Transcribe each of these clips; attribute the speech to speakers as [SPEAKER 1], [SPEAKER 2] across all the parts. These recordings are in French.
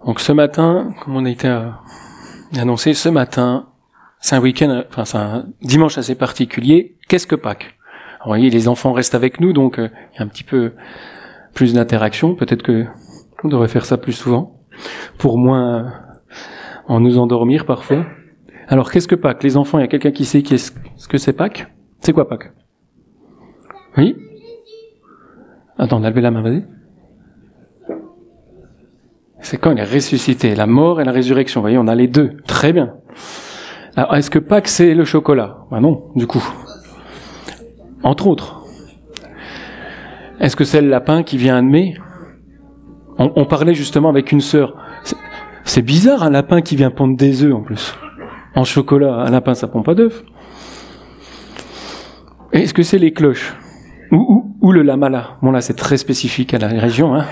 [SPEAKER 1] Donc ce matin, comme on a été annoncé ce matin, c'est un week-end, enfin c'est un dimanche assez particulier. Qu'est-ce que Pâques? Alors, vous voyez, les enfants restent avec nous, donc il y a un petit peu plus d'interaction. Peut-être que on devrait faire ça plus souvent, pour moins en nous endormir parfois. Alors qu'est-ce que Pâques? Les enfants, il y a quelqu'un qui sait ce que c'est Pâques? C'est quoi Pâques? Oui? Attends, on a levé la main, vas-y. C'est quand il est ressuscité, la mort et la résurrection. Vous voyez, on a les deux. Très bien. Alors, est-ce que Pâques, c'est le chocolat? Ben non, du coup. Entre autres. Est-ce que c'est le lapin qui vient de mai? On parlait justement avec une sœur. C'est bizarre, un lapin qui vient pondre des œufs, en plus. En chocolat, un lapin, ça pond pas d'œufs. Est-ce que c'est les cloches? Ou le lamala? Bon, là, c'est très spécifique à la région, hein.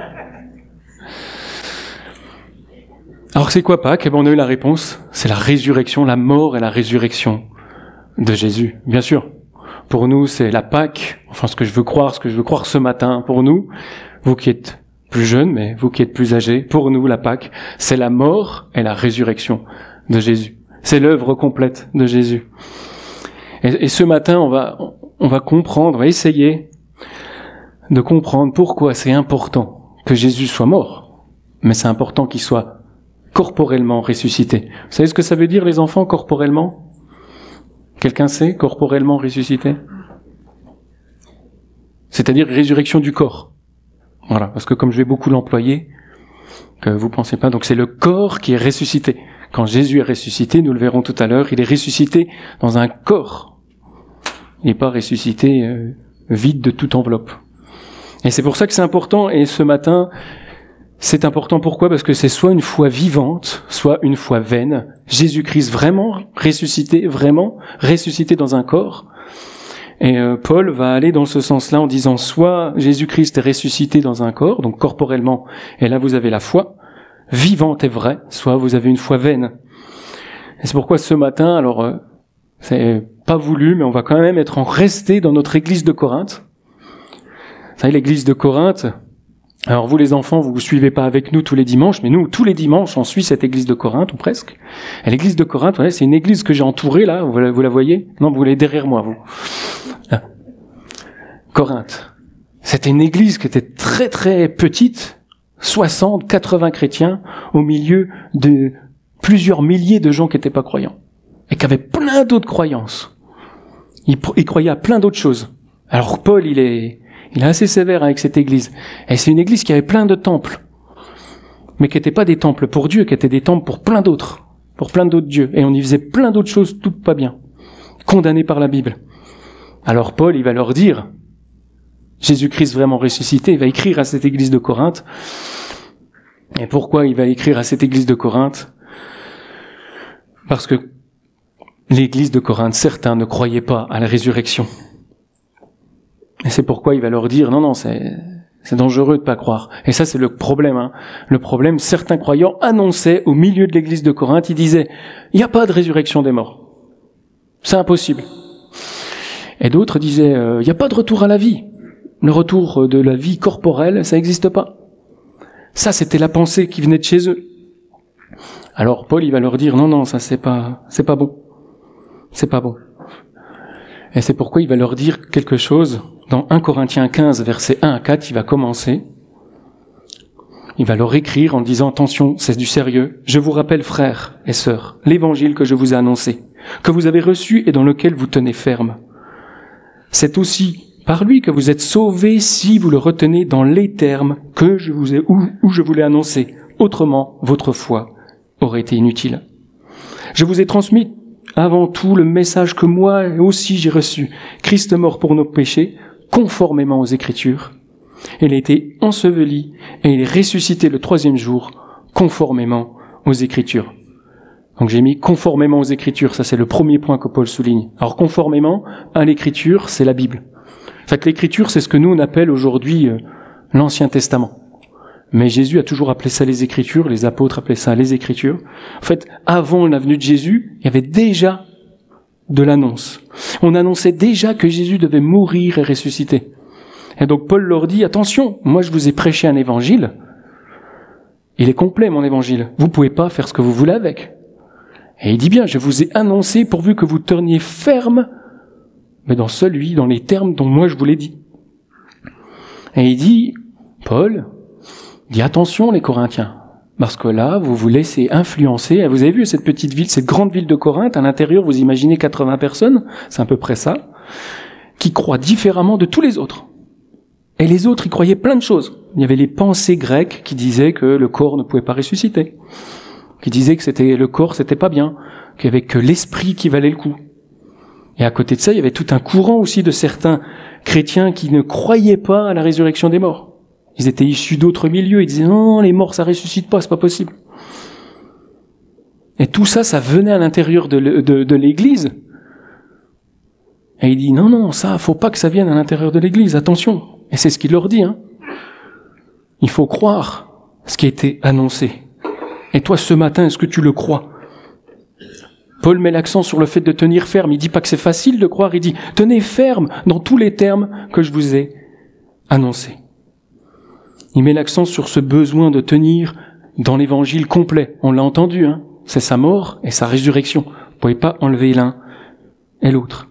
[SPEAKER 1] Alors c'est quoi Pâques? Eh ben on a eu la réponse, c'est la résurrection, la mort et la résurrection de Jésus. Bien sûr, pour nous c'est la Pâques, enfin ce que je veux croire ce matin, pour nous, vous qui êtes plus jeunes, mais vous qui êtes plus âgés, pour nous la Pâques, c'est la mort et la résurrection de Jésus. C'est l'œuvre complète de Jésus. Et ce matin on va comprendre, on va essayer de comprendre pourquoi c'est important que Jésus soit mort, mais c'est important qu'il soit corporellement ressuscité. Vous savez ce que ça veut dire, les enfants, corporellement? Quelqu'un sait, corporellement ressuscité? C'est-à-dire résurrection du corps. Voilà, parce que comme je vais beaucoup l'employer, que vous pensez pas, donc c'est le corps qui est ressuscité. Quand Jésus est ressuscité, nous le verrons tout à l'heure, il est ressuscité dans un corps. Il n'est pas ressuscité vide de toute enveloppe. Et c'est pour ça que c'est important, et ce matin, c'est important, pourquoi? Parce que c'est soit une foi vivante, soit une foi vaine. Jésus-Christ vraiment ressuscité dans un corps. Et Paul va aller dans ce sens-là en disant soit Jésus-Christ est ressuscité dans un corps, donc corporellement, et là vous avez la foi vivante et vraie, soit vous avez une foi vaine. Et c'est pourquoi ce matin, alors c'est pas voulu, mais on va quand même être resté dans notre église de Corinthe. Vous savez, l'église de Corinthe, alors vous les enfants, vous ne suivez pas avec nous tous les dimanches, mais nous, tous les dimanches, on suit cette église de Corinthe, ou presque. Et l'église de Corinthe, ouais, c'est une église que j'ai entourée, là, vous la voyez? Non, vous l'avez derrière moi, vous. Là. Corinthe. C'était une église qui était très très petite, 60, 80 chrétiens, au milieu de plusieurs milliers de gens qui n'étaient pas croyants. Et qui avaient plein d'autres croyances. Ils croyaient à plein d'autres choses. Alors Paul, il est assez sévère avec cette église. Et c'est une église qui avait plein de temples. Mais qui n'étaient pas des temples pour Dieu, qui étaient des temples pour plein d'autres dieux. Et on y faisait plein d'autres choses, toutes pas bien. Condamnées par la Bible. Alors Paul, il va leur dire, Jésus-Christ vraiment ressuscité, il va écrire à cette église de Corinthe. Et pourquoi il va écrire à cette église de Corinthe? Parce que l'église de Corinthe, certains ne croyaient pas à la résurrection. Et c'est pourquoi il va leur dire, non, c'est dangereux de pas croire. Et ça, c'est le problème, hein. Le problème, certains croyants annonçaient au milieu de l'église de Corinthe, ils disaient, il n'y a pas de résurrection des morts. C'est impossible. Et d'autres disaient, il n'y a pas de retour à la vie. Le retour de la vie corporelle, ça n'existe pas. Ça, c'était la pensée qui venait de chez eux. Alors Paul, il va leur dire, non, ça c'est pas bon. C'est pas bon. Et c'est pourquoi il va leur dire quelque chose. Dans 1 Corinthiens 15, versets 1 à 4, il va commencer. Il va leur écrire en disant, attention, c'est du sérieux. Je vous rappelle, frères et sœurs, l'évangile que je vous ai annoncé, que vous avez reçu et dans lequel vous tenez ferme. C'est aussi par lui que vous êtes sauvés si vous le retenez dans les termes que je vous ai, où je vous l'ai annoncé. Autrement, votre foi aurait été inutile. Je vous ai transmis avant tout le message que moi aussi j'ai reçu. Christ est mort pour nos péchés, conformément aux Écritures. Il a été enseveli et il est ressuscité le 3e jour, conformément aux Écritures. Donc j'ai mis conformément aux Écritures, ça c'est le premier point que Paul souligne. Alors conformément à l'Écriture, c'est la Bible. En fait, l'Écriture, c'est ce que nous on appelle aujourd'hui l'Ancien Testament. Mais Jésus a toujours appelé ça les Écritures, les apôtres appelaient ça les Écritures. En fait, avant la venue de Jésus, il y avait déjà de l'annonce. On annonçait déjà que Jésus devait mourir et ressusciter. Et donc Paul leur dit, attention, moi je vous ai prêché un évangile, Il est complet, mon évangile. Vous pouvez pas faire ce que vous voulez avec. Et il dit bien, je vous ai annoncé pourvu que vous teniez ferme, mais dans les termes dont moi je vous l'ai dit. Et il dit, Paul, dit attention les Corinthiens, parce que là, vous vous laissez influencer. Vous avez vu cette petite ville, cette grande ville de Corinthe, à l'intérieur, vous imaginez 80 personnes, c'est à peu près ça, qui croient différemment de tous les autres. Et les autres, ils croyaient plein de choses. Il y avait les pensées grecques qui disaient que le corps ne pouvait pas ressusciter, qui disaient que le corps, c'était pas bien, qu'il y avait que l'esprit qui valait le coup. Et à côté de ça, il y avait tout un courant aussi de certains chrétiens qui ne croyaient pas à la résurrection des morts. Ils étaient issus d'autres milieux, ils disaient non, les morts, ça ressuscite pas, c'est pas possible. Et tout ça, ça venait à l'intérieur de l'Église. Et il dit non, ça, faut pas que ça vienne à l'intérieur de l'Église, attention. Et c'est ce qu'il leur dit, hein. Il faut croire ce qui a été annoncé. Et toi, ce matin, est-ce que tu le crois? Paul met l'accent sur le fait de tenir ferme. Il dit pas que c'est facile de croire, il dit tenez ferme dans tous les termes que je vous ai annoncés. Il met l'accent sur ce besoin de tenir dans l'évangile complet. On l'a entendu, hein. C'est sa mort et sa résurrection. Vous ne pouvez pas enlever l'un et l'autre.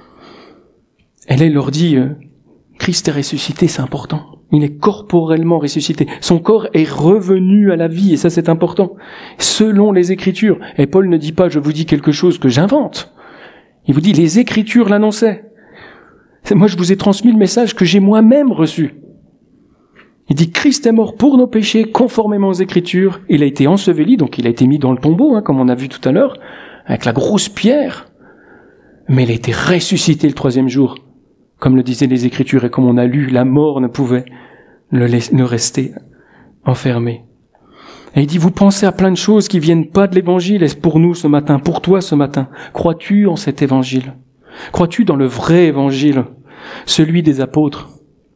[SPEAKER 1] Et là, il leur dit, Christ est ressuscité, c'est important. Il est corporellement ressuscité. Son corps est revenu à la vie, et ça c'est important. Selon les Écritures. Et Paul ne dit pas, je vous dis quelque chose que j'invente. Il vous dit, les Écritures l'annonçaient. Moi, je vous ai transmis le message que j'ai moi-même reçu. Il dit, Christ est mort pour nos péchés, conformément aux Écritures. Il a été enseveli, donc il a été mis dans le tombeau, hein, comme on a vu tout à l'heure, avec la grosse pierre. Mais il a été ressuscité le 3e jour. Comme le disaient les Écritures et comme on a lu, la mort ne pouvait le rester enfermé. Et il dit, vous pensez à plein de choses qui viennent pas de l'Évangile, et pour nous ce matin, pour toi ce matin. Crois-tu en cet Évangile? Crois-tu dans le vrai Évangile, celui des apôtres,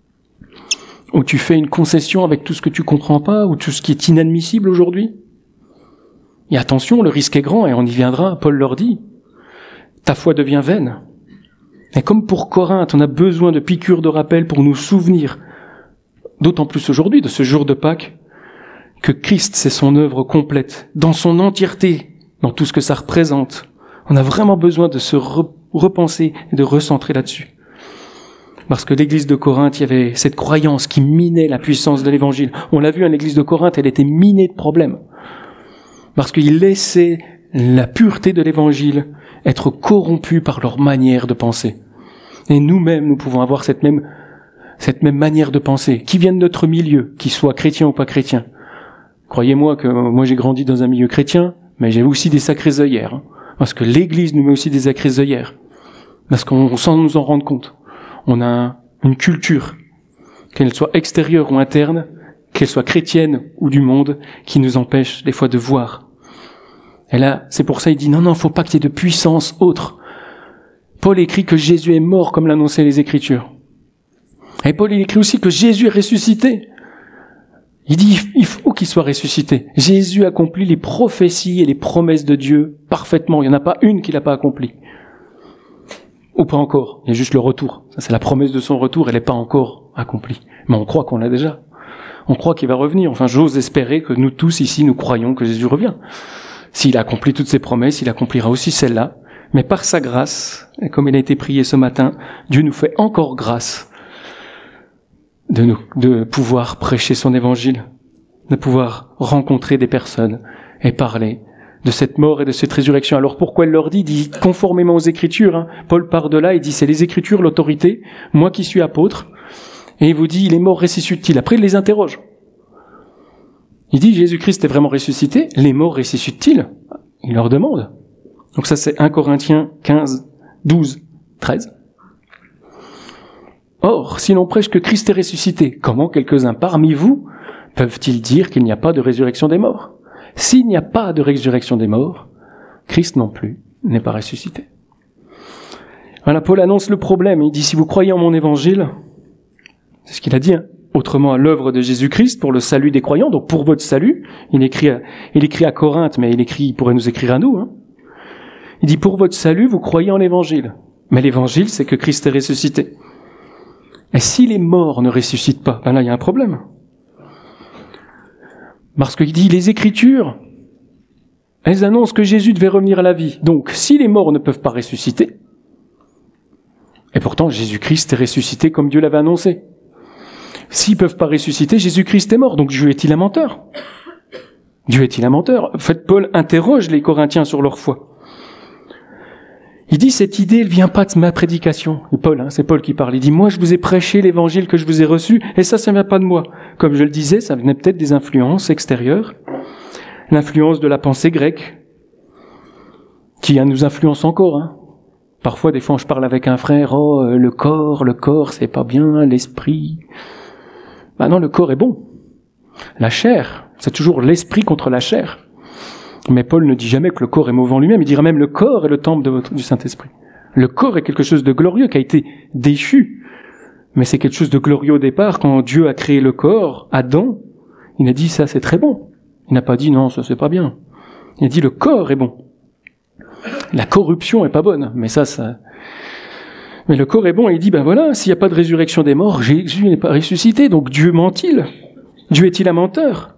[SPEAKER 1] où tu fais une concession avec tout ce que tu comprends pas, ou tout ce qui est inadmissible aujourd'hui? Et attention, le risque est grand, et on y viendra, Paul leur dit, ta foi devient vaine. Et comme pour Corinthe, on a besoin de piqûres de rappel pour nous souvenir, d'autant plus aujourd'hui, de ce jour de Pâques, que Christ, c'est son œuvre complète, dans son entièreté, dans tout ce que ça représente. On a vraiment besoin de se repenser et de recentrer là-dessus. Parce que l'église de Corinthe, il y avait cette croyance qui minait la puissance de l'évangile. On l'a vu, l'église de Corinthe, elle était minée de problèmes. Parce qu'ils laissaient la pureté de l'évangile être corrompue par leur manière de penser. Et nous-mêmes, nous pouvons avoir cette même manière de penser, qui vient de notre milieu, qu'il soit chrétien ou pas chrétien. Croyez-moi que moi j'ai grandi dans un milieu chrétien, mais j'ai aussi des sacrées œillères. Hein, parce que l'église nous met aussi des sacrées œillères. Parce qu'on, sans nous en rendre compte, on a une culture, qu'elle soit extérieure ou interne, qu'elle soit chrétienne ou du monde, qui nous empêche des fois de voir. Et là, c'est pour ça il dit non, faut pas qu'il y ait de puissance autre. Paul écrit que Jésus est mort comme l'annonçaient les Écritures. Et Paul il écrit aussi que Jésus est ressuscité. Il dit il faut qu'il soit ressuscité. Jésus accomplit les prophéties et les promesses de Dieu parfaitement. Il n'y en a pas une qu'il n'a pas accomplie. Ou pas encore. Il y a juste le retour. Ça, c'est la promesse de son retour. Elle n'est pas encore accomplie. Mais on croit qu'on l'a déjà. On croit qu'il va revenir. Enfin, j'ose espérer que nous tous ici, nous croyons que Jésus revient. S'il a accompli toutes ses promesses, il accomplira aussi celle-là. Mais par sa grâce, et comme il a été prié ce matin, Dieu nous fait encore grâce de pouvoir prêcher son évangile, de pouvoir rencontrer des personnes et parler de cette mort et de cette résurrection. Alors pourquoi il leur dit? Il dit conformément aux Écritures. Hein. Paul part de là, il dit c'est les Écritures, l'autorité, moi qui suis apôtre. Et il vous dit, il est mort, ressuscite-t-il? Après, il les interroge. Il dit, Jésus-Christ est vraiment ressuscité, les morts ressuscitent-ils? Il leur demande. Donc ça, c'est 1 Corinthiens 15, 12, 13. Or, si l'on prêche que Christ est ressuscité, comment quelques-uns parmi vous peuvent-ils dire qu'il n'y a pas de résurrection des morts? S'il n'y a pas de résurrection des morts, Christ non plus n'est pas ressuscité. Voilà, Paul annonce le problème. Il dit, si vous croyez en mon évangile, c'est ce qu'il a dit, hein, autrement à l'œuvre de Jésus-Christ pour le salut des croyants, donc pour votre salut. Il écrit à Corinthe, mais il pourrait nous écrire à nous. Hein. Il dit, pour votre salut, vous croyez en l'évangile. Mais l'évangile, c'est que Christ est ressuscité. Et si les morts ne ressuscitent pas, ben là, il y a un problème. Parce qu'il dit, les Écritures, elles annoncent que Jésus devait revenir à la vie. Donc, si les morts ne peuvent pas ressusciter, et pourtant Jésus-Christ est ressuscité comme Dieu l'avait annoncé. S'ils ne peuvent pas ressusciter, Jésus-Christ est mort. Donc Dieu est-il un menteur? Dieu est-il un menteur? En fait, Paul interroge les Corinthiens sur leur foi. Il dit, cette idée, elle vient pas de ma prédication. Et Paul, c'est Paul qui parle. Il dit, moi, je vous ai prêché l'évangile que je vous ai reçu, et ça vient pas de moi. Comme je le disais, ça venait peut-être des influences extérieures. L'influence de la pensée grecque, qui nous influence encore, Parfois, des fois, je parle avec un frère, le corps, c'est pas bien, l'esprit. Non, le corps est bon. La chair, c'est toujours l'esprit contre la chair. Mais Paul ne dit jamais que le corps est mauvais en lui-même, il dira même le corps est le temple du Saint-Esprit. Le corps est quelque chose de glorieux qui a été déchu. Mais c'est quelque chose de glorieux au départ. Quand Dieu a créé le corps, Adam, il a dit ça c'est très bon. Il n'a pas dit non, ça c'est pas bien. Il a dit le corps est bon. La corruption est pas bonne, mais mais le corps est bon, et il dit, voilà, s'il n'y a pas de résurrection des morts, Jésus n'est pas ressuscité, donc Dieu ment-il? Dieu est-il un menteur?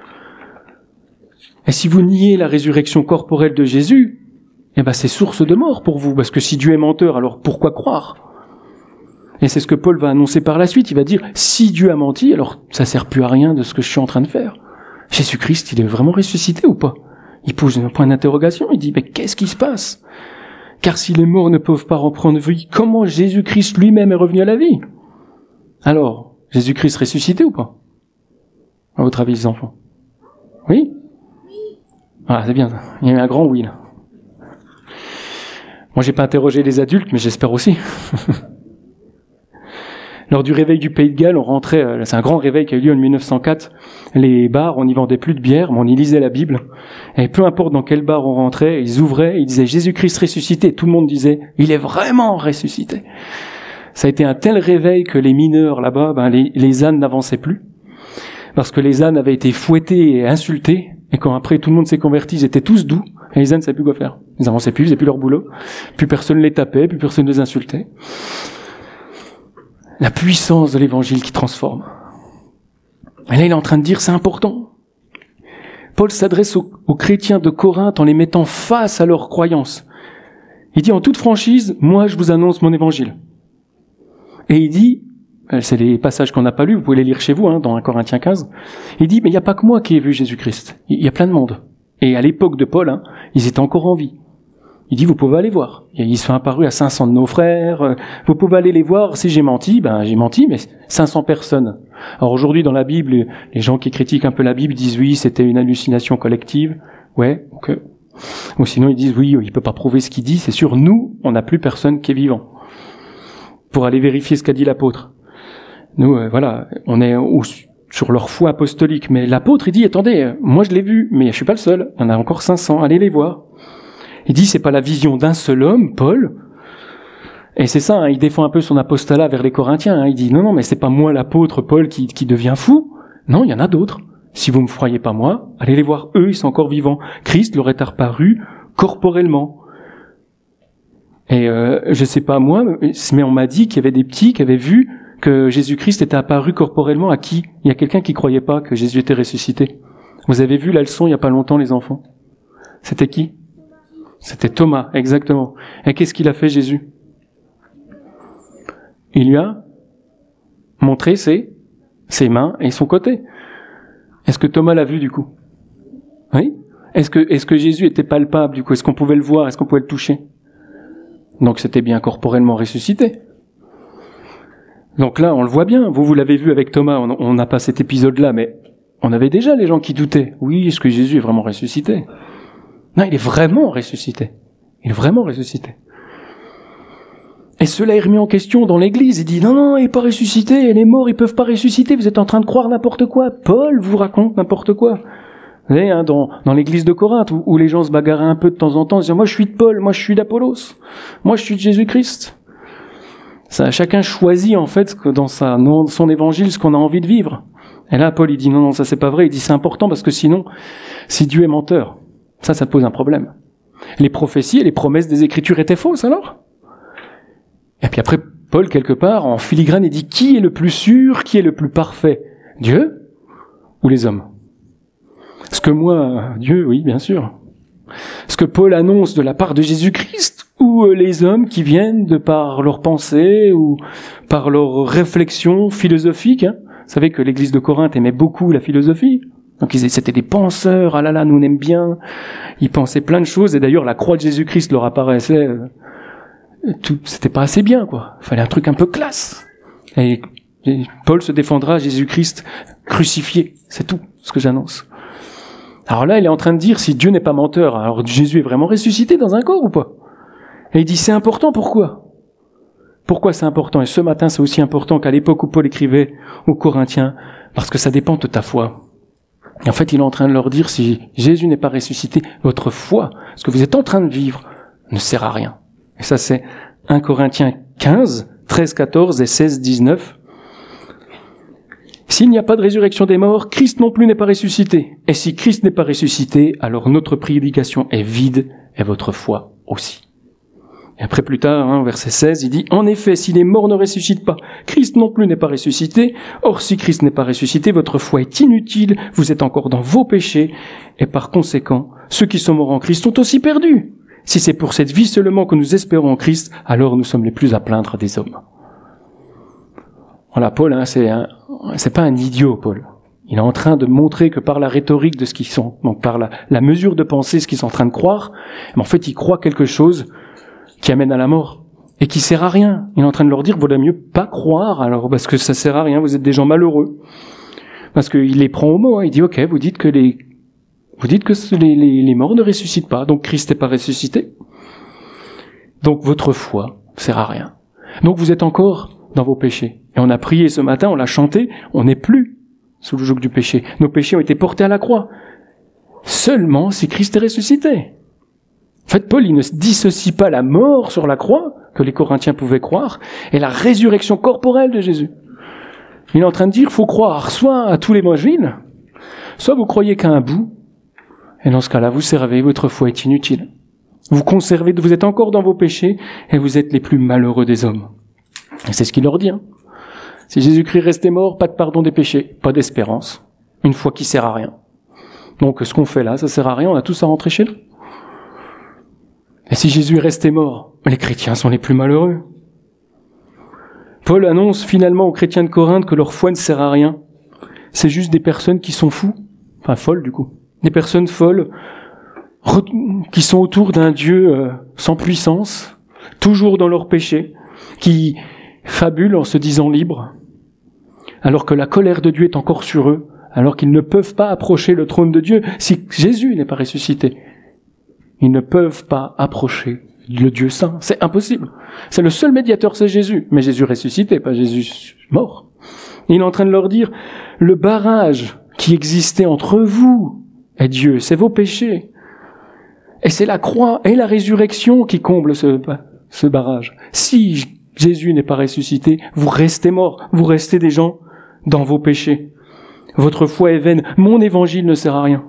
[SPEAKER 1] Et si vous niez la résurrection corporelle de Jésus, c'est source de mort pour vous, parce que si Dieu est menteur, alors pourquoi croire? Et c'est ce que Paul va annoncer par la suite, il va dire, si Dieu a menti, alors ça sert plus à rien de ce que je suis en train de faire. Jésus-Christ, il est vraiment ressuscité ou pas? Il pose un point d'interrogation, il dit, mais qu'est-ce qui se passe? Car si les morts ne peuvent pas reprendre vie, comment Jésus-Christ lui-même est revenu à la vie? Alors, Jésus-Christ ressuscité ou pas? À votre avis, les enfants? Oui? Ah, c'est bien, il y a eu un grand oui, là. Moi, j'ai pas interrogé les adultes, mais j'espère aussi. Lors du réveil du Pays de Galles, on rentrait, c'est un grand réveil qui a eu lieu en 1904, les bars, on n'y vendait plus de bière, mais on y lisait la Bible, et peu importe dans quel bar on rentrait, ils ouvraient, ils disaient « Jésus-Christ ressuscité », et tout le monde disait « Il est vraiment ressuscité ». Ça a été un tel réveil que les mineurs là-bas, les ânes n'avançaient plus, parce que les ânes avaient été fouettés et insultés, et quand après tout le monde s'est converti, ils étaient tous doux, et les ânes ne savaient plus quoi faire. Ils avançaient plus, ils faisaient plus leur boulot, plus personne les tapait, plus personne les insultait. La puissance de l'évangile qui transforme. Et là, il est en train de dire, c'est important. Paul s'adresse aux chrétiens de Corinthe en les mettant face à leurs croyances. Il dit, en toute franchise, moi, je vous annonce mon évangile. Et il dit, c'est les passages qu'on n'a pas lus, vous pouvez les lire chez vous, dans 1 Corinthiens 15. Il dit, mais il n'y a pas que moi qui ai vu Jésus-Christ. Il y a plein de monde. Et à l'époque de Paul, ils étaient encore en vie. Il dit, vous pouvez aller voir. Ils sont apparus à 500 de nos frères. Vous pouvez aller les voir. Si j'ai menti, j'ai menti, mais 500 personnes. Alors aujourd'hui, dans la Bible, les gens qui critiquent un peu la Bible disent, oui, c'était une hallucination collective. Ouais, ok. Ou sinon, ils disent, oui, il peut pas prouver ce qu'il dit. C'est sûr, nous, on n'a plus personne qui est vivant. Pour aller vérifier ce qu'a dit l'apôtre. Nous, voilà, on est sur leur foi apostolique. Mais l'apôtre, il dit, attendez, moi je l'ai vu, mais je suis pas le seul. Il y en a encore 500. Allez les voir. Il dit, c'est pas la vision d'un seul homme, Paul. Et c'est ça, il défend un peu son apostolat vers les Corinthiens. Il dit, non, mais c'est pas moi l'apôtre Paul qui devient fou. Non, il y en a d'autres. Si vous me croyez pas moi, allez les voir, eux, ils sont encore vivants. Christ leur est apparu corporellement. Et je sais pas moi, mais on m'a dit qu'il y avait des petits qui avaient vu que Jésus-Christ était apparu corporellement à qui? Il y a quelqu'un qui croyait pas que Jésus était ressuscité. Vous avez vu la leçon il y a pas longtemps, les enfants? C'était qui? C'était Thomas, exactement. Et qu'est-ce qu'il a fait, Jésus? Il lui a montré ses mains et son côté. Est-ce que Thomas l'a vu, du coup? Oui? Est-ce que Jésus était palpable, du coup? Est-ce qu'on pouvait le voir? Est-ce qu'on pouvait le toucher? Donc c'était bien corporellement ressuscité. Donc là, on le voit bien. Vous l'avez vu avec Thomas. On n'a pas cet épisode-là, mais on avait déjà les gens qui doutaient. Oui, est-ce que Jésus est vraiment ressuscité? Non, il est vraiment ressuscité. Il est vraiment ressuscité. Et cela est remis en question dans l'église. Il dit, non, il n'est pas ressuscité. Les morts, ils peuvent pas ressusciter. Vous êtes en train de croire n'importe quoi. Paul vous raconte n'importe quoi. Vous savez, dans l'église de Corinthe, où les gens se bagarraient un peu de temps en temps, ils disaient, moi je suis de Paul, moi je suis d'Apollos, moi je suis de Jésus-Christ. Ça, chacun choisit en fait dans son évangile ce qu'on a envie de vivre. Et là, Paul il dit, non, ça c'est pas vrai. Il dit, c'est important parce que sinon, si Dieu est menteur, ça pose un problème. Les prophéties et les promesses des Écritures étaient fausses alors. Et puis après, Paul, quelque part, en filigrane, il dit, qui est le plus sûr, qui est le plus parfait? Dieu ou les hommes? Ce que moi, Dieu, oui, bien sûr. Ce que Paul annonce de la part de Jésus-Christ, ou les hommes qui viennent de par leurs pensées ou par leurs réflexions philosophiques. Vous savez que l'église de Corinthe aimait beaucoup la philosophie. Donc c'était des penseurs, ah là là, nous on aime bien. Ils pensaient plein de choses, et d'ailleurs la croix de Jésus-Christ leur apparaissait, c'était pas assez bien, quoi. Il fallait un truc un peu classe. Et Paul se défendra, Jésus-Christ crucifié, c'est tout ce que j'annonce. Alors là, il est en train de dire, si Dieu n'est pas menteur, alors Jésus est vraiment ressuscité dans un corps ou pas? Et il dit, c'est important, pourquoi? Pourquoi c'est important? Et ce matin, c'est aussi important qu'à l'époque où Paul écrivait aux Corinthiens, parce que ça dépend de ta foi. Et en fait, il est en train de leur dire, si Jésus n'est pas ressuscité, votre foi, ce que vous êtes en train de vivre, ne sert à rien. Et ça, c'est 1 Corinthiens 15, 13, 14 et 16, 19. S'il n'y a pas de résurrection des morts, Christ non plus n'est pas ressuscité. Et si Christ n'est pas ressuscité, alors notre prédication est vide et votre foi aussi. Et après plus tard, verset 16, il dit « En effet, si les morts ne ressuscitent pas, Christ non plus n'est pas ressuscité. Or, si Christ n'est pas ressuscité, votre foi est inutile, vous êtes encore dans vos péchés, et par conséquent, ceux qui sont morts en Christ sont aussi perdus. Si c'est pour cette vie seulement que nous espérons en Christ, alors nous sommes les plus à plaindre des hommes. » Voilà, Paul, c'est pas un idiot, Paul. Il est en train de montrer que par la rhétorique de ce qu'ils sont, donc par la mesure de pensée, ce qu'ils sont en train de croire, mais en fait, ils croient quelque chose qui amène à la mort, et qui sert à rien. Il est en train de leur dire, vaut mieux pas croire, alors, parce que ça sert à rien, vous êtes des gens malheureux. Parce qu'il les prend au mot, il dit, ok, vous dites que les morts ne ressuscitent pas, donc Christ n'est pas ressuscité. Donc votre foi sert à rien. Donc vous êtes encore dans vos péchés. Et on a prié ce matin, on l'a chanté, on n'est plus sous le joug du péché. Nos péchés ont été portés à la croix. Seulement si Christ est ressuscité. En fait, Paul, il ne dissocie pas la mort sur la croix, que les Corinthiens pouvaient croire, et la résurrection corporelle de Jésus. Il est en train de dire, faut croire soit à tous les évangiles, soit vous croyez qu'à un bout, et dans ce cas-là, vous servez, votre foi est inutile. Vous conservez, vous êtes encore dans vos péchés, et vous êtes les plus malheureux des hommes. Et c'est ce qu'il leur dit. Si Jésus-Christ restait mort, pas de pardon des péchés, pas d'espérance, une foi qui sert à rien. Donc ce qu'on fait là, ça sert à rien, on a tous à rentrer chez nous. Et si Jésus est resté mort, les chrétiens sont les plus malheureux. Paul annonce finalement aux chrétiens de Corinthe que leur foi ne sert à rien. C'est juste des personnes qui sont fous, enfin folles du coup. Des personnes folles qui sont autour d'un Dieu sans puissance, toujours dans leur péché, qui fabulent en se disant libres, alors que la colère de Dieu est encore sur eux, alors qu'ils ne peuvent pas approcher le trône de Dieu si Jésus n'est pas ressuscité. Ils ne peuvent pas approcher le Dieu saint. C'est impossible. C'est le seul médiateur, c'est Jésus. Mais Jésus ressuscité, pas Jésus mort. Et il est en train de leur dire, le barrage qui existait entre vous et Dieu, c'est vos péchés. Et c'est la croix et la résurrection qui comblent ce barrage. Si Jésus n'est pas ressuscité, vous restez morts. Vous restez des gens dans vos péchés. Votre foi est vaine. Mon évangile ne sert à rien.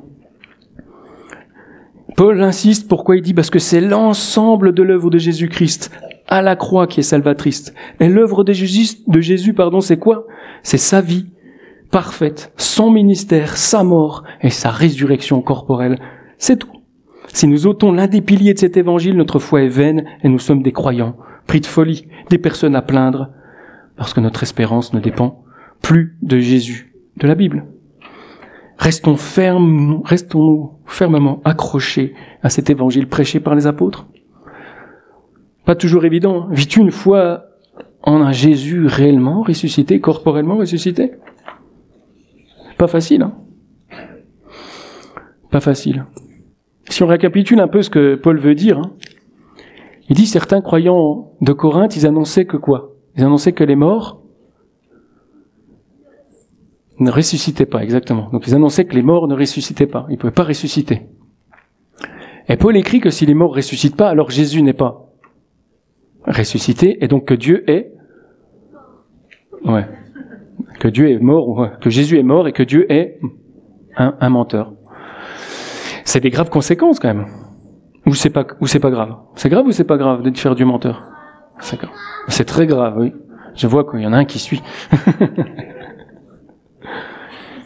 [SPEAKER 1] Paul insiste, pourquoi il dit? Parce que c'est l'ensemble de l'œuvre de Jésus-Christ à la croix qui est salvatrice. Et l'œuvre de Jésus, c'est quoi? C'est sa vie parfaite, son ministère, sa mort et sa résurrection corporelle. C'est tout. Si nous ôtons l'un des piliers de cet évangile, notre foi est vaine et nous sommes des croyants, pris de folie, des personnes à plaindre, parce que notre espérance ne dépend plus de Jésus, de la Bible. Restons fermement accrochés à cet évangile prêché par les apôtres. Pas toujours évident. Vis-tu une foi en un Jésus réellement ressuscité, corporellement ressuscité? Pas facile, Pas facile. Si on récapitule un peu ce que Paul veut dire, il dit certains croyants de Corinthe, ils annonçaient que quoi? Ils annonçaient que les morts ne ressuscitaient pas, exactement. Donc ils annonçaient que les morts ne ressuscitaient pas. Ils ne pouvaient pas ressusciter. Et Paul écrit que si les morts ne ressuscitent pas, alors Jésus n'est pas ressuscité, et donc que Dieu est... Ouais. Que Dieu est mort, que Jésus est mort, et que Dieu est un menteur. C'est des graves conséquences, quand même. Ou c'est pas grave? C'est grave ou c'est pas grave de faire du menteur? C'est grave. C'est très grave, oui. Je vois qu'il y en a un qui suit.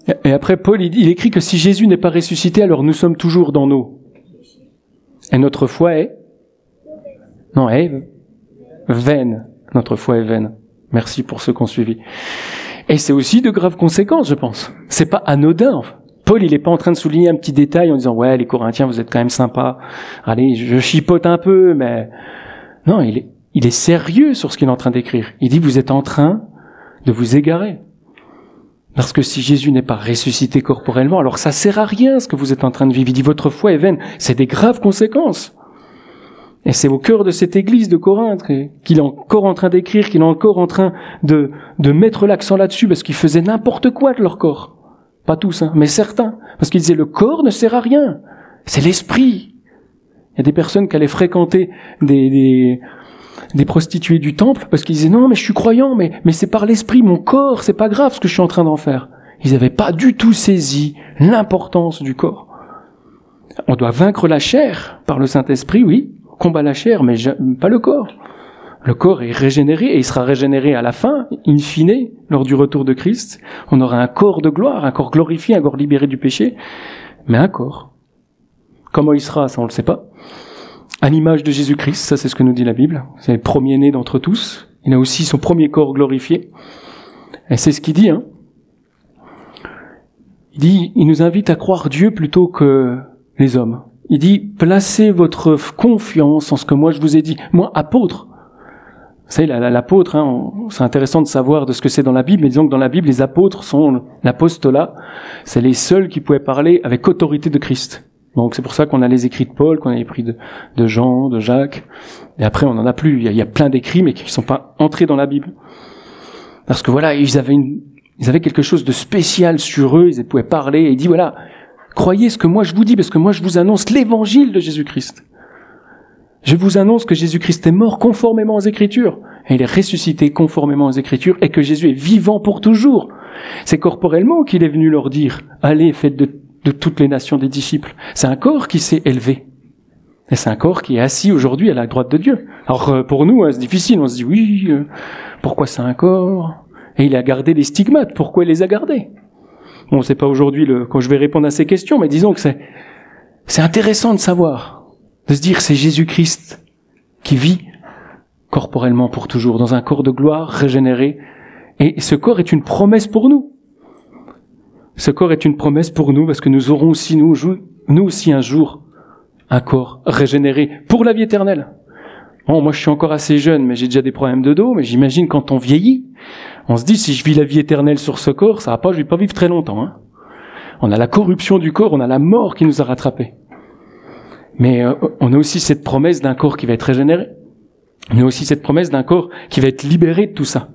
[SPEAKER 1] Et après, Paul, il écrit que si Jésus n'est pas ressuscité, alors nous sommes toujours dans nos... Et notre foi est... Non, est vaine. Notre foi est vaine. Merci pour ceux qui ont suivi. Et c'est aussi de graves conséquences, je pense. C'est pas anodin, enfin. Paul, il est pas en train de souligner un petit détail en disant « Ouais, les Corinthiens, vous êtes quand même sympas. Allez, je chipote un peu, mais... » Non, il est sérieux sur ce qu'il est en train d'écrire. Il dit « Vous êtes en train de vous égarer. » Parce que si Jésus n'est pas ressuscité corporellement, alors ça sert à rien ce que vous êtes en train de vivre. Il dit « Votre foi est vaine. » C'est des graves conséquences. Et c'est au cœur de cette église de Corinthe qu'il est encore en train d'écrire, qu'il est encore en train de mettre l'accent là-dessus, parce qu'ils faisaient n'importe quoi de leur corps. Pas tous, hein, mais certains. Parce qu'ils disaient, le corps ne sert à rien. C'est l'esprit. Il y a des personnes qui allaient fréquenter des prostituées du temple, parce qu'ils disaient, non, mais je suis croyant, mais c'est par l'esprit, mon corps, c'est pas grave ce que je suis en train d'en faire. Ils n'avaient pas du tout saisi l'importance du corps. On doit vaincre la chair par le Saint-Esprit, oui, on combat la chair, mais pas le corps. Le corps est régénéré, et il sera régénéré à la fin, in fine, lors du retour de Christ. On aura un corps de gloire, un corps glorifié, un corps libéré du péché, mais un corps. Comment il sera, ça on le sait pas. À l'image de Jésus-Christ, ça c'est ce que nous dit la Bible. C'est le premier-né d'entre tous. Il a aussi son premier corps glorifié. Et c'est ce qu'il dit, hein. Il nous invite à croire Dieu plutôt que les hommes. Il dit, placez votre confiance en ce que moi je vous ai dit. Moi, apôtre. Vous savez, l'apôtre, hein, c'est intéressant de savoir de ce que c'est dans la Bible, mais disons que dans la Bible, les apôtres sont l'apostolat, c'est les seuls qui pouvaient parler avec autorité de Christ. Donc c'est pour ça qu'on a les écrits de Paul, qu'on a les écrits de Jean, de Jacques, et après on n'en a plus. Il y a plein d'écrits, mais qui ne sont pas entrés dans la Bible. Parce que voilà, ils avaient quelque chose de spécial sur eux, ils pouvaient parler, et il dit voilà, croyez ce que moi je vous dis, parce que moi je vous annonce l'évangile de Jésus-Christ. Je vous annonce que Jésus-Christ est mort conformément aux Écritures, et il est ressuscité conformément aux Écritures, et que Jésus est vivant pour toujours. C'est corporellement qu'il est venu leur dire, allez, faites de toutes les nations des disciples. C'est un corps qui s'est élevé. Et c'est un corps qui est assis aujourd'hui à la droite de Dieu. Alors pour nous, c'est difficile, on se dit, oui, pourquoi c'est un corps? Et il a gardé les stigmates, pourquoi il les a gardés? Bon, c'est pas aujourd'hui quand je vais répondre à ces questions, mais disons que c'est intéressant de savoir. De se dire, c'est Jésus-Christ qui vit corporellement pour toujours, dans un corps de gloire régénéré. Et ce corps est une promesse pour nous. Ce corps est une promesse pour nous, parce que nous aurons aussi, nous aussi un jour, un corps régénéré pour la vie éternelle. Bon, moi je suis encore assez jeune, mais j'ai déjà des problèmes de dos, mais j'imagine quand on vieillit, on se dit, si je vis la vie éternelle sur ce corps, je vais pas vivre très longtemps, hein. On a la corruption du corps, on a la mort qui nous a rattrapés. Mais on a aussi cette promesse d'un corps qui va être régénéré. On a aussi cette promesse d'un corps qui va être libéré de tout ça.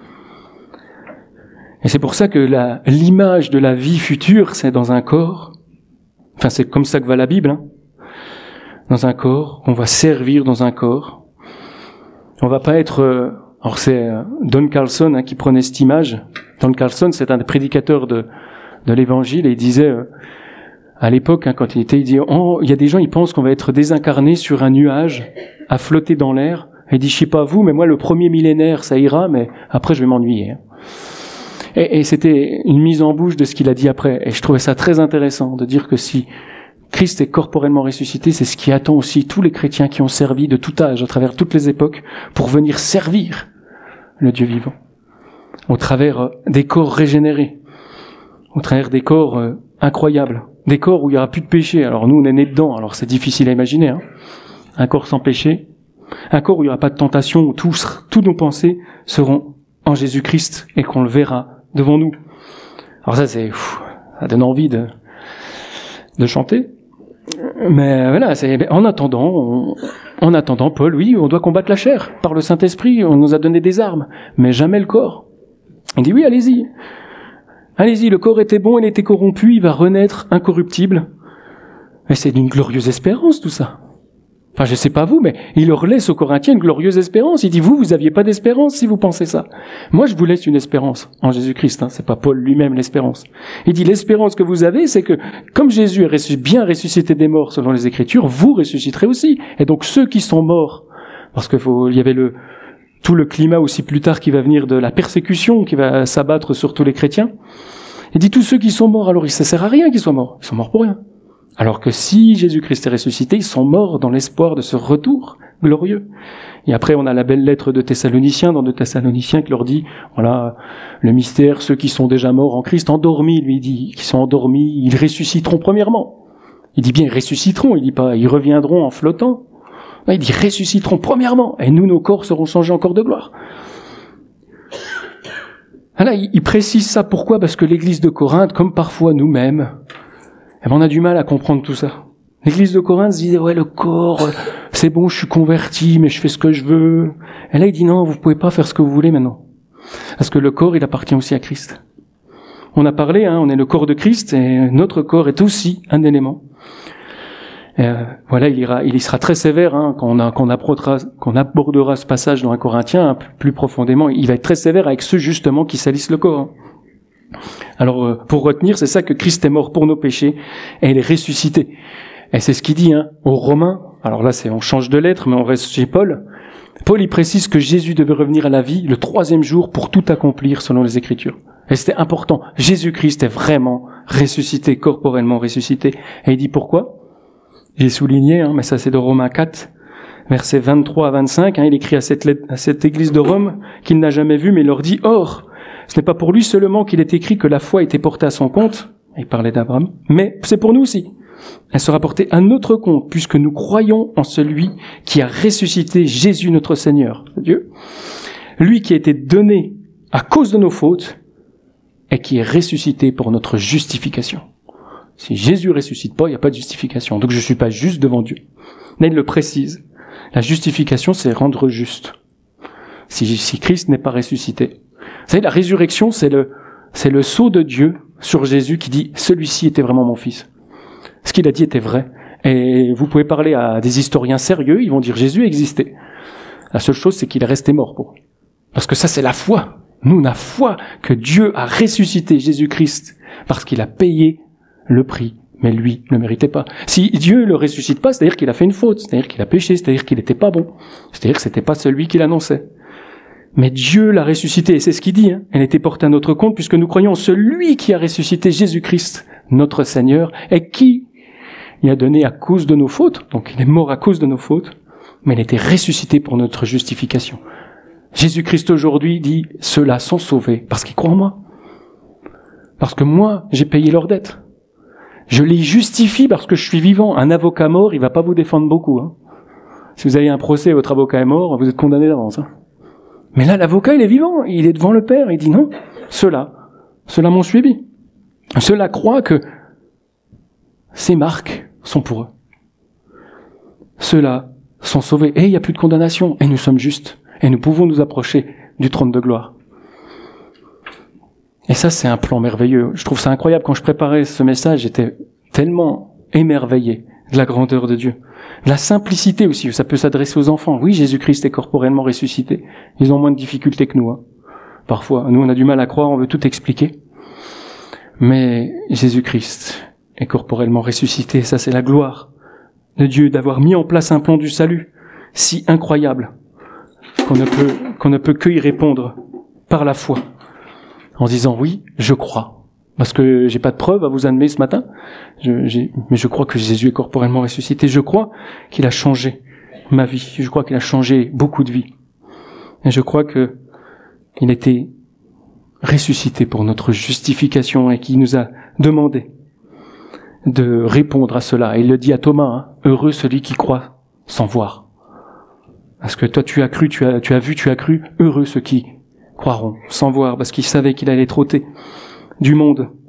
[SPEAKER 1] Et c'est pour ça que l'image de la vie future, c'est dans un corps. Enfin, c'est comme ça que va la Bible, hein. Dans un corps, on va servir dans un corps. On va pas être... alors c'est Don Carlson qui prenait cette image. Don Carlson, c'est un des prédicateurs de l'Évangile, et il disait... à l'époque, quand il dit, il y a des gens, ils pensent qu'on va être désincarné sur un nuage, à flotter dans l'air. Et il dit, je sais pas vous, mais moi, le premier millénaire, ça ira, mais après, je vais m'ennuyer. Et c'était une mise en bouche de ce qu'il a dit après. Et je trouvais ça très intéressant de dire que si Christ est corporellement ressuscité, c'est ce qui attend aussi tous les chrétiens qui ont servi de tout âge, à travers toutes les époques, pour venir servir le Dieu vivant. Au travers des corps régénérés. Au travers des corps incroyables. Des corps où il n'y aura plus de péché. Alors nous, on est nés dedans, alors c'est difficile à imaginer, hein. Un corps sans péché. Un corps où il n'y aura pas de tentation, où tous nos pensées seront en Jésus-Christ et qu'on le verra devant nous. Alors ça, ça donne envie de chanter. Mais voilà, en attendant, Paul, oui, on doit combattre la chair. Par le Saint-Esprit, on nous a donné des armes, mais jamais le corps. Il dit oui, allez-y. Allez-y, le corps était bon, il était corrompu, il va renaître incorruptible. Mais c'est d'une glorieuse espérance, tout ça. Enfin, je sais pas vous, mais il leur laisse aux Corinthiens une glorieuse espérance. Il dit, vous aviez pas d'espérance si vous pensez ça. Moi, je vous laisse une espérance en Jésus-Christ, hein. C'est pas Paul lui-même l'espérance. Il dit, l'espérance que vous avez, c'est que, comme Jésus est bien ressuscité des morts selon les Écritures, vous ressusciterez aussi. Et donc, ceux qui sont morts, parce il y avait tout le climat aussi plus tard qui va venir de la persécution qui va s'abattre sur tous les chrétiens. Il dit tous ceux qui sont morts, alors ça sert à rien qu'ils soient morts. Ils sont morts pour rien. Alors que si Jésus-Christ est ressuscité, ils sont morts dans l'espoir de ce retour glorieux. Et après, on a la belle lettre de Thessaloniciens, dans 2 Thessaloniciens, qui leur dit, voilà, le mystère, ceux qui sont déjà morts en Christ, endormis, lui dit, qui sont endormis, ils ressusciteront premièrement. Il dit bien, ils ressusciteront, il dit pas, ils reviendront en flottant. Il dit, ressusciteront premièrement, et nous, nos corps seront changés en corps de gloire. Là, il précise ça, pourquoi? Parce que l'église de Corinthe, comme parfois nous-mêmes, on a du mal à comprendre tout ça. L'église de Corinthe se disait, ouais, le corps, c'est bon, je suis converti, mais je fais ce que je veux. Et là, il dit, non, vous pouvez pas faire ce que vous voulez maintenant. Parce que le corps, il appartient aussi à Christ. On a parlé, on est le corps de Christ, et notre corps est aussi un élément. Voilà, il sera très sévère, quand on abordera ce passage dans 1 Corinthiens, plus profondément. Il va être très sévère avec ceux, justement, qui salissent le corps. Alors, pour retenir, c'est ça que Christ est mort pour nos péchés, et il est ressuscité. Et c'est ce qu'il dit, aux Romains. Alors là, on change de lettre, mais on reste chez Paul. Paul, il précise que Jésus devait revenir à la vie le 3e jour pour tout accomplir selon les Écritures. Et c'était important. Jésus-Christ est vraiment ressuscité, corporellement ressuscité. Et il dit pourquoi? J'ai souligné, mais ça c'est de Romains 4, versets 23 à 25. Il écrit à cette église de Rome qu'il n'a jamais vue, mais il leur dit, or, ce n'est pas pour lui seulement qu'il est écrit que la foi était portée à son compte. Il parlait d'Abraham. Mais c'est pour nous aussi. Elle sera portée à notre compte, puisque nous croyons en celui qui a ressuscité Jésus notre Seigneur, Dieu, lui qui a été donné à cause de nos fautes et qui est ressuscité pour notre justification. Si Jésus ressuscite pas, il n'y a pas de justification. Donc je suis pas juste devant Dieu. Là, il le précise. La justification, c'est rendre juste. Si Christ n'est pas ressuscité. Vous savez, la résurrection, c'est le sceau de Dieu sur Jésus qui dit, celui-ci était vraiment mon fils. Ce qu'il a dit était vrai. Et vous pouvez parler à des historiens sérieux, ils vont dire Jésus existait. La seule chose, c'est qu'il est resté mort pour eux. Parce que ça, c'est la foi. Nous, on a foi que Dieu a ressuscité Jésus-Christ parce qu'il a payé le prix. Mais lui ne méritait pas. Si Dieu le ressuscite pas, c'est-à-dire qu'il a fait une faute, c'est-à-dire qu'il a péché, c'est-à-dire qu'il n'était pas bon, c'est-à-dire que c'était pas celui qui l'annonçait. Mais Dieu l'a ressuscité, et c'est ce qu'il dit, Elle était portée à notre compte, puisque nous croyons en celui qui a ressuscité Jésus-Christ, notre Seigneur, et qui il a donné à cause de nos fautes, donc il est mort à cause de nos fautes, mais il était ressuscité pour notre justification. Jésus-Christ aujourd'hui dit, ceux-là sont sauvés parce qu'ils croient en moi. Parce que moi, j'ai payé leur dette. Je les justifie parce que je suis vivant. Un avocat mort, il va pas vous défendre beaucoup. Si vous avez un procès et votre avocat est mort, vous êtes condamné d'avance. Mais là, l'avocat, il est vivant. Il est devant le Père. Il dit non, ceux-là m'ont suivi. Ceux-là croient que ces marques sont pour eux. Ceux-là sont sauvés. Et il n'y a plus de condamnation. Et nous sommes justes. Et nous pouvons nous approcher du trône de gloire. Et ça, c'est un plan merveilleux. Je trouve ça incroyable. Quand je préparais ce message, j'étais tellement émerveillé de la grandeur de Dieu. De la simplicité aussi. Ça peut s'adresser aux enfants. Oui, Jésus-Christ est corporellement ressuscité. Ils ont moins de difficultés que nous. Parfois, nous, on a du mal à croire, on veut tout expliquer. Mais Jésus-Christ est corporellement ressuscité. Ça, c'est la gloire de Dieu d'avoir mis en place un plan du salut si incroyable qu'on ne peut que y répondre par la foi. En disant oui, je crois. Parce que j'ai pas de preuve à vous amener ce matin. Mais je crois que Jésus est corporellement ressuscité. Je crois qu'il a changé ma vie. Je crois qu'il a changé beaucoup de vies. Et je crois que il était ressuscité pour notre justification et qu'il nous a demandé de répondre à cela. Et il le dit à Thomas, heureux celui qui croit sans voir. Parce que toi tu as cru, tu as vu, tu as cru, heureux ceux qui croiront sans voir, parce qu'il savait qu'il allait être ôté du monde